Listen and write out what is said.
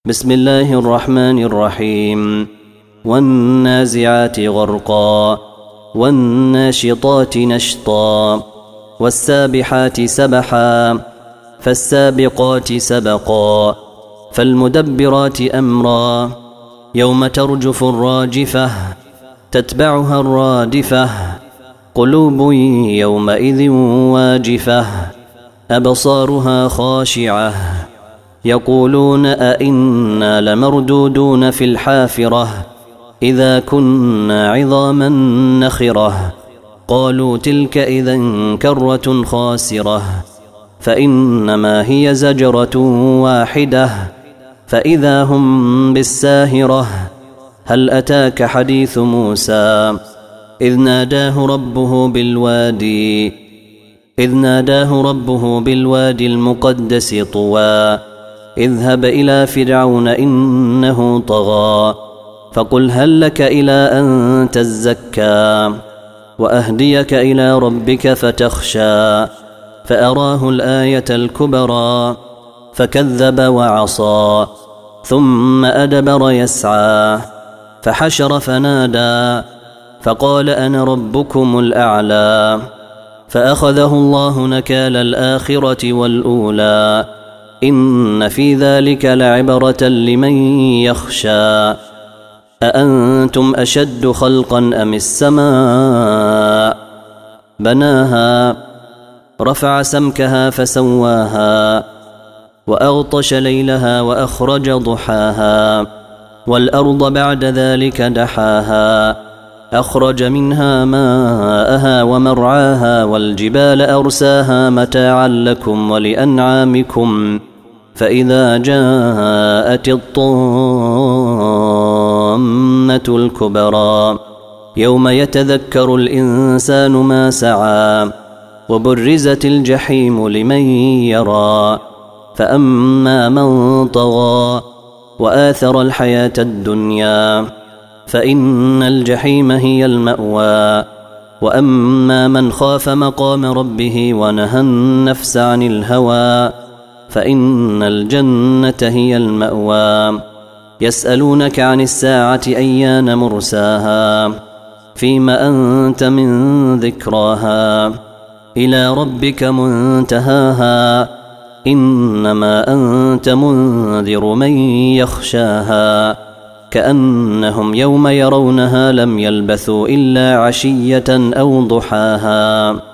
بسم الله الرحمن الرحيم. والنازعات غرقا والناشطات نشطا والسابحات سبحا فالسابقات سبقا فالمدبرات أمرا يوم ترجف الراجفة تتبعها الرادفة قلوب يومئذ واجفة أبصارها خاشعة يقولون أئنا لمردودون في الحافرة إذا كنا عظاما نخرة قالوا تلك إذن كرة خاسرة فإنما هي زجرة واحدة فإذا هم بالساهرة هل أتاك حديث موسى إذ ناداه ربه بالوادي المقدس طوى اذهب إلى فرعون إنه طغى فقل هل لك إلى أن تزكى وأهديك إلى ربك فتخشى فأراه الآية الكبرى فكذب وعصى ثم أدبر يسعى فحشر فنادى فقال أنا ربكم الأعلى فأخذه الله نكال الآخرة والأولى إن في ذلك لعبرة لمن يخشى أأنتم أشد خلقا أم السماء بناها رفع سمكها فسواها وأغطش ليلها وأخرج ضحاها والأرض بعد ذلك دحاها أخرج منها ماءها ومرعاها والجبال أرساها متاعا لكم ولأنعامكم فإذا جاءت الطامة الكبرى يوم يتذكر الإنسان ما سعى وبرزت الجحيم لمن يرى فأما من طغى وآثر الحياة الدنيا فإن الجحيم هي المأوى وأما من خاف مقام ربه ونهى النفس عن الهوى فإن الجنة هي المأوى يسألونك عن الساعة أيان مرساها فيما أنت من ذكراها إلى ربك منتهاها إنما أنت منذر من يخشاها كأنهم يوم يرونها لم يلبثوا إلا عشية أو ضحاها